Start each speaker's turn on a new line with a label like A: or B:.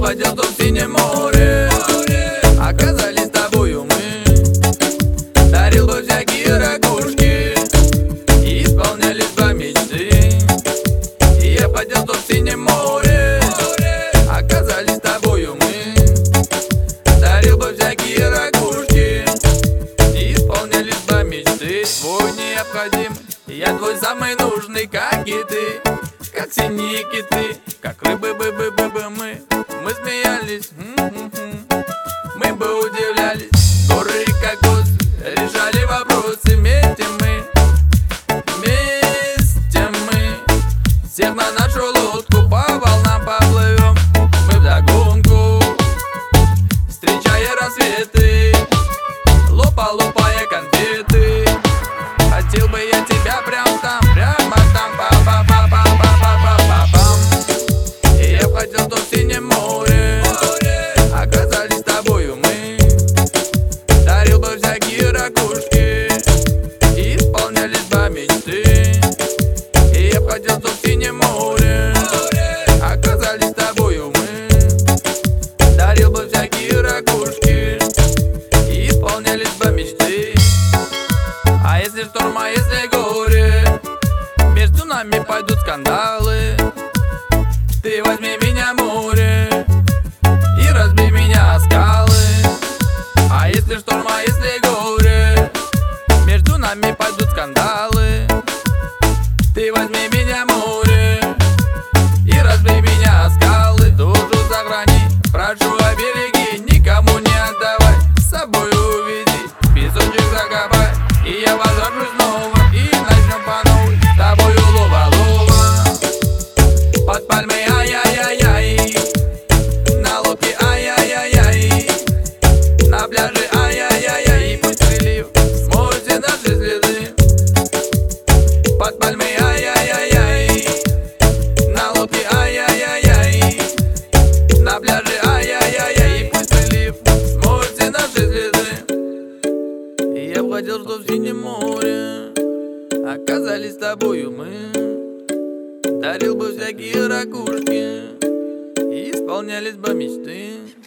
A: хотел, чтоб в синем море оказались с тобою мы. Дарил бы всякие ракушки, и исполнялись бы мечты. И я хотел, чтоб в синем море оказались с тобою мы. Дарил бы всякие ракушки, и исполнялись бы мечты. Твой необходим, я твой самый нужный, как и ты, как синие киты, как рыбы-бы-бы-бы-бы мы смеялись, мы бы удивлялись. Горы и кокос решали вопросы вместе мы, всех на нашу лодку по волнам поплывем. Мы вдогонку, встречая рассветы, лопая конфеты. Хотел бы я тебя прямо там, па-па-па-па-па-па-па-па-пам. И я хотел, чтоб в синем море оказались с тобою мы. Дарил бы всякие ракушки, и исполнялись бы мечты. И я хотел, чтоб в синем море оказались с тобою мы. Дарил бы всякие ракушки, и исполнялись бы мечты. А если шторм, а если горе, между нами пойдут скандалы. Ты возьми меня, море, и разбей меня о скалы. А если шторм, а если горе, между нами пойдут скандалы. Ты возьми меня, море, и разбей меня о скалы. Душу сохрани, прошу обереги, никому не отдавай, с собой уведи, песочек закопай. И я возвращусь снова, и начнем по новой с тобою лова-лова. Под пальмой ай-яй-яй-яй, на лодке ай-яй-яй-яй, на пляже ай-яй-яй-яй. И пусть прилив смоет все наши следы. Под пальмой ай-яй-яй-яй, на лодке ай-яй-яй-яй, на пляже ай-яй-яй-яй. И пусть прилив смоет все наши следы. И я б хотел, чтоб в синем море оказались с тобою мы. Дарил бы всякие ракушки, и исполнялись бы мечты.